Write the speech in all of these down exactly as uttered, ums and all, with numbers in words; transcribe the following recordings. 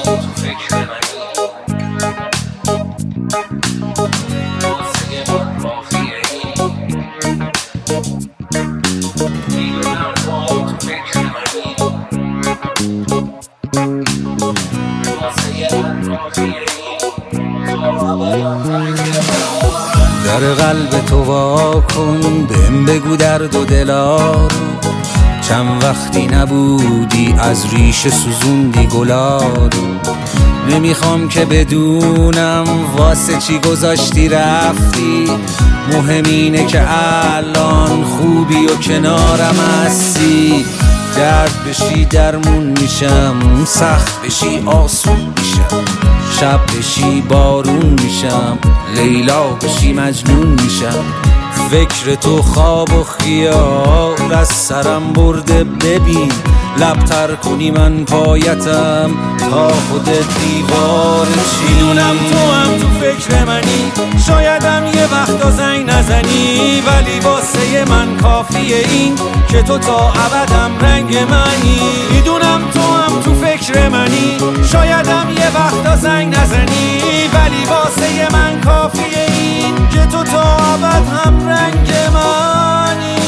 تو فکر منی، واسه من کافیه این. میدونم تو تو فکر منی، واسه من کافیه این. تو ابدا رنگ من. در قلب تو وا کن، بهم بگو درد و دلا رو. چند وقتی نبودی از ریشه سوزوندی گلا رو. نمیخوام که بدونم واسه چی گذاشتی رفتی، مهم اینه که الان خوبی و کنارم هستی. درد بشی درمون میشم، سخت بشی آسون میشم، شب بشی بارون میشم، لیلا بشی مجنون میشم. فکر تو خواب و خیال از سرم برده، ببین لبتر کنی من پایتم تا خود دیوار چی. میدونم تو هم تو فکر منی، شایدم یه وقتا زنگ نزنی، ولی واسه من کافیه این که تو تا ابدم رنگ منی. میدونم تو هم تو فکر منی، شایدم یه وقتا زنگ نزنی، ولی واسه من کافیه این که تو تا ابد هم رنگ منی.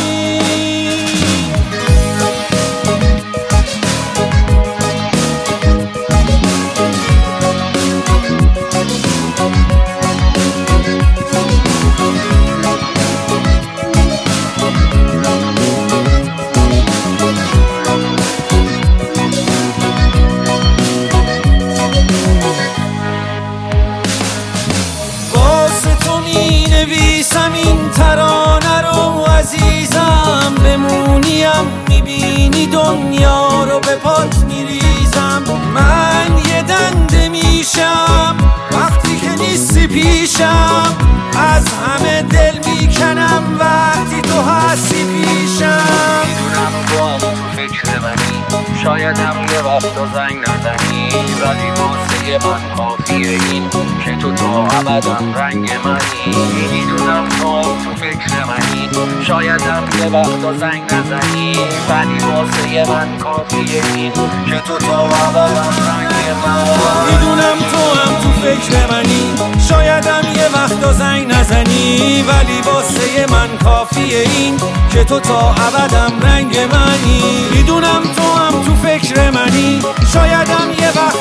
نویسم این ترانه رو عزیزم، بمونیم میبینی دنیا رو به پات میریزم. من یه دنده میشم وقتی که نیستی پیشم، از همه دل میکنم وقتی تو هستی پیشم. میدونم تو هم تو فکر منی، شایدم یه وقتا زنگ نزنی، ولی واسه من کافیه این که تو تا ابدم رنگ منی. میدونم تو هم تو فکر منی، شایدم یه وقتا زنگ نزنی، ولی واسه من کافیه این که تو تا ابدم رنگ منی. میدونم تو هم تو فکر منی، شایدم یه وقتا زنگ نزنی، ولی واسه من کافیه این که تو تا ابدم رنگ منی. میدونم تو هم تو فکر منی، شایدم یه وقت